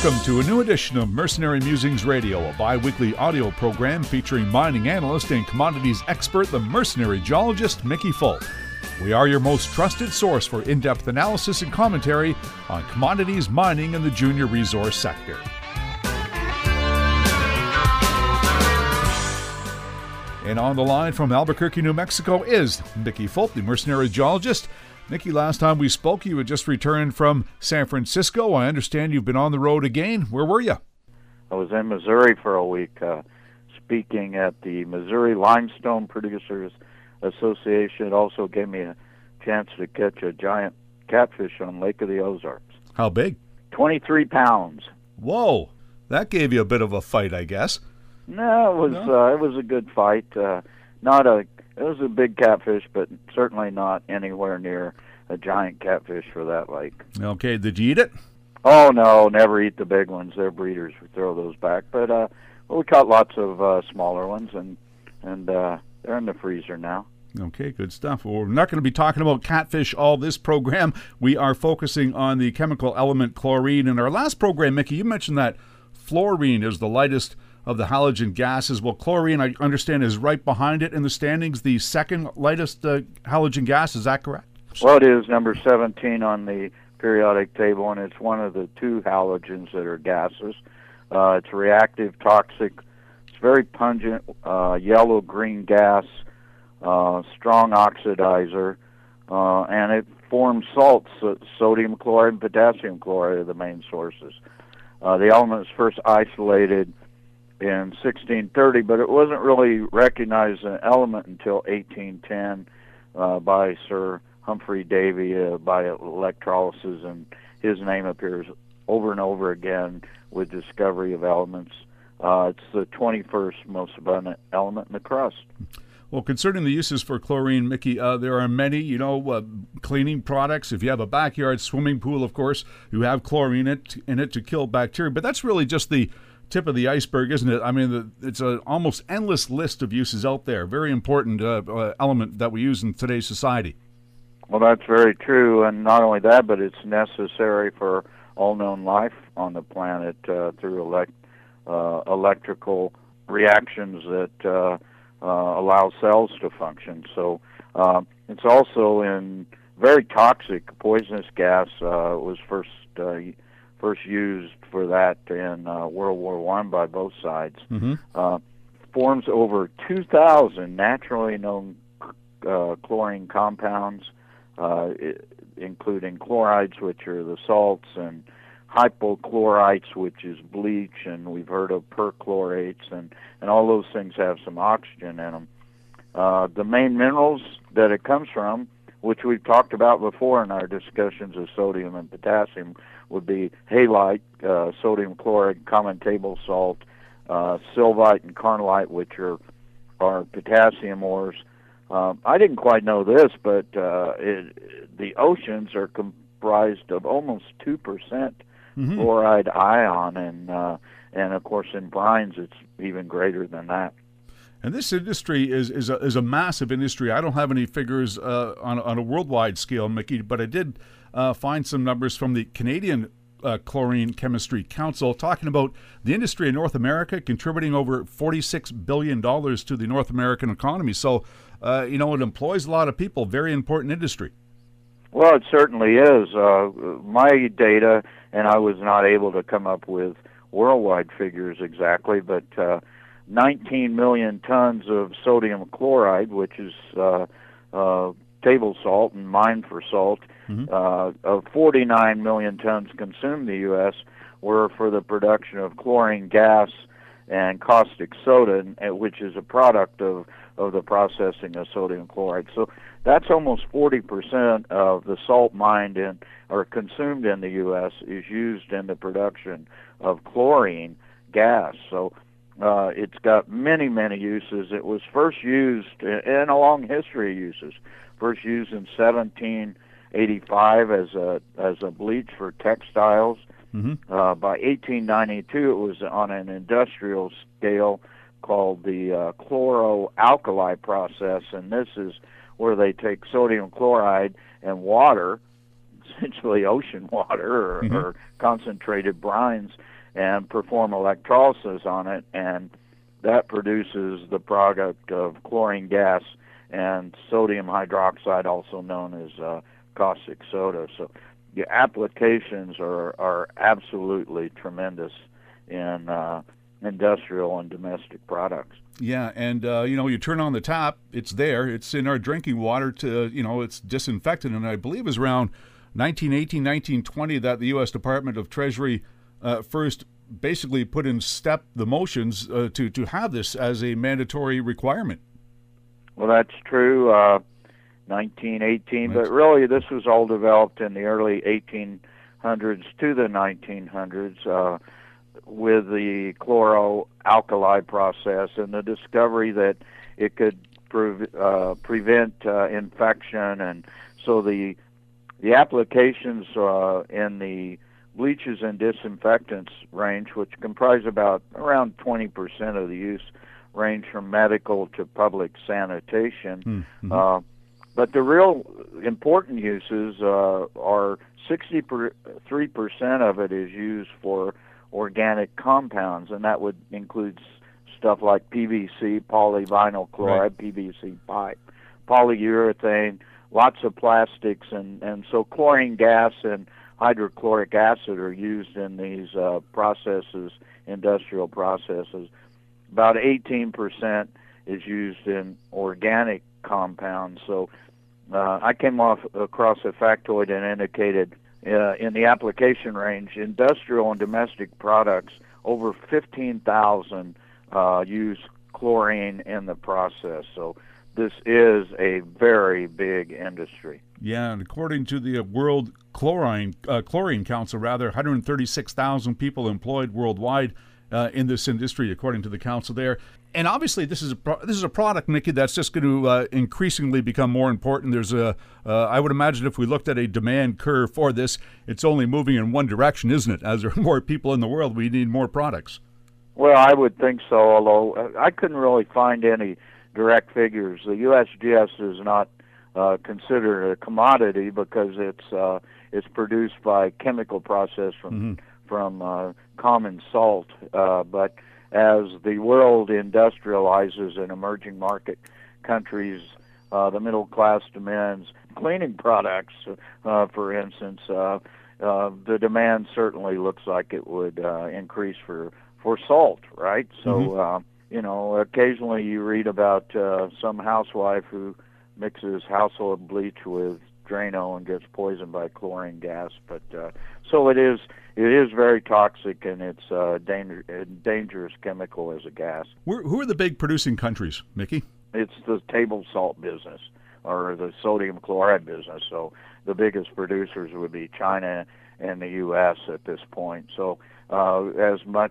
Welcome to a new edition of Mercenary Musings Radio, a bi-weekly audio program featuring mining analyst and commodities expert, the mercenary geologist, Mickey Fulp. We are your most trusted source for in-depth analysis and commentary on commodities, mining, and the junior resource sector. And on the line from Albuquerque, New Mexico is Mickey Fulp, the mercenary geologist. Mickey, last time we spoke, you had just returned from San Francisco. I understand you've been on the road again. Where were you? I was in Missouri for a week, speaking at the Missouri Limestone Producers Association. It also gave me a chance to catch a giant catfish on Lake of the Ozarks. How big? 23 pounds. Whoa, that gave you a bit of a fight, I guess. No, it was a good fight. It was a big catfish, but certainly not anywhere near a giant catfish for that lake. Okay, did you eat it? Oh, no, never eat the big ones. Their breeders would throw those back. But we caught lots of smaller ones, and they're in the freezer now. Okay, good stuff. Well, we're not going to be talking about catfish all this program. We are focusing on the chemical element chlorine. In our last program, Mickey, you mentioned that fluorine is the lightest of the halogen gases. Well, chlorine, I understand, is right behind it in the standings, the second lightest halogen gas. Is that correct? Well, it is number 17 on the periodic table, and it's one of the two halogens that are gases. It's reactive, toxic. It's very pungent, yellow-green gas, strong oxidizer, and it forms salts. Sodium chloride and potassium chloride are the main sources. The element was first isolated in 1630, but it wasn't really recognized as an element until 1810 by Sir Humphrey Davy by electrolysis, and his name appears over and over again with discovery of elements. It's the 21st most abundant element in the crust. Well, concerning the uses for chlorine, Mickey, there are many, cleaning products. If you have a backyard swimming pool, of course, you have chlorine in it to kill bacteria, but that's really just the tip of the iceberg, isn't it? I mean, it's an almost endless list of uses out there. Very important element that we use in today's society. Well, that's very true, and not only that, but it's necessary for all known life on the planet through electrical reactions that allow cells to function. So it's also in very toxic, poisonous gas. Was first used for that in World War I by both sides. Mm-hmm. Forms over 2,000 naturally known chlorine compounds, including chlorides, which are the salts, and hypochlorites, which is bleach, and we've heard of perchlorates, and all those things have some oxygen in them. The main minerals that it comes from, which we've talked about before in our discussions of sodium and potassium, would be halite, sodium chloride, common table salt, sylvite and carnallite, which are potassium ores. I didn't quite know this, but the oceans are comprised of almost 2% mm-hmm. fluoride ion, and of course in brines it's even greater than that. And this industry is a massive industry. I don't have any figures on a worldwide scale, Mickey, but I did find some numbers from the Canadian Chlorine Chemistry Council talking about the industry in North America contributing over $46 billion to the North American economy. So, it employs a lot of people. Very important industry. Well, it certainly is. My data, and I was not able to come up with worldwide figures exactly, but 19 million tons of sodium chloride, which is table salt and mined for salt, mm-hmm. Of 49 million tons consumed in the U.S. were for the production of chlorine gas and caustic soda, which is a product of the processing of sodium chloride. So that's almost 40% of the salt mined in or consumed in the U.S. is used in the production of chlorine gas. So it's got many, many uses. It was first used in a long history of uses. First used in 1785 as a bleach for textiles. Mm-hmm. By 1892, it was on an industrial scale called the chloroalkali process, and this is where they take sodium chloride and water, essentially ocean water or concentrated brines, and perform electrolysis on it, and that produces the product of chlorine gas and sodium hydroxide, also known as caustic soda. So the applications are absolutely tremendous in industrial and domestic products. Yeah, and you turn on the tap, it's there. It's in our drinking water. It's disinfectant, and I believe it was around 1918, 1920 that the U.S. Department of Treasury first basically put in step the motions to have this as a mandatory requirement. Well, that's true, 1918, but really this was all developed in the early 1800s to the 1900s with the chloroalkali process and the discovery that it could prevent infection. And so the applications in the bleaches and disinfectants range, which comprise about around 20% of the use, range from medical to public sanitation. Mm-hmm. But the real important uses are 63% of it is used for organic compounds, and that would include stuff like PVC, polyvinyl chloride, right. PVC pipe, polyurethane, lots of plastics, and so chlorine gas and hydrochloric acid are used in these processes, industrial processes. About 18% is used in organic compounds. So I came across a factoid and indicated in the application range, industrial and domestic products, over 15,000 use chlorine in the process. So this is a very big industry. Yeah, and according to the World Chlorine Council, 136,000 people employed worldwide in this industry, according to the council there. And obviously, this is a product, Mickey, that's just going to increasingly become more important. There's I would imagine if we looked at a demand curve for this, it's only moving in one direction, isn't it? As there are more people in the world, we need more products. Well, I would think so, although I couldn't really find any direct figures. The USGS is not considered a commodity because it's produced by chemical process from common salt, but as the world industrializes in emerging market countries, the middle class demands cleaning products, for instance. The demand certainly looks like it would increase for salt, right? So, occasionally you read about some housewife who mixes household bleach with Drano and gets poisoned by chlorine gas. But so it is very toxic, and it's a dangerous chemical as a gas. Who are the big producing countries, Mickey? It's the table salt business or the sodium chloride business. So the biggest producers would be China and the U.S. at this point. So as much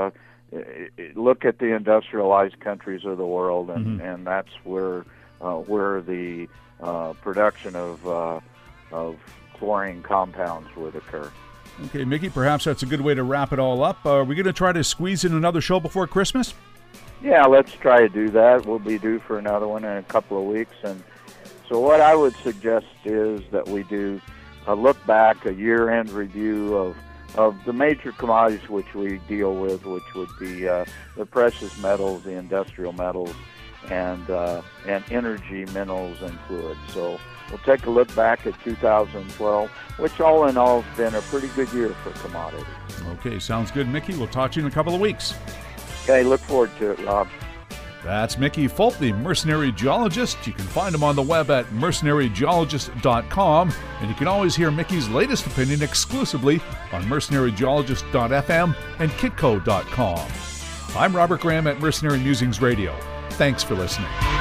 look at the industrialized countries of the world, and that's where the production of chlorine compounds would occur. Okay, Mickey, perhaps that's a good way to wrap it all up. Are we going to try to squeeze in another show before Christmas? Yeah, let's try to do that. We'll be due for another one in a couple of weeks. And so what I would suggest is that we do a look back, a year-end review of the major commodities which we deal with, which would be the precious metals, the industrial metals, and energy minerals and fluids. So we'll take a look back at 2012, which all in all has been a pretty good year for commodities. Okay, sounds good, Mickey. We'll talk to you in a couple of weeks. Okay, look forward to it, Rob. That's Mickey Fulp, the Mercenary Geologist. You can find him on the web at mercenarygeologist.com, and you can always hear Mickey's latest opinion exclusively on mercenarygeologist.fm and kitco.com. I'm Robert Graham at Mercenary Musings Radio. Thanks for listening.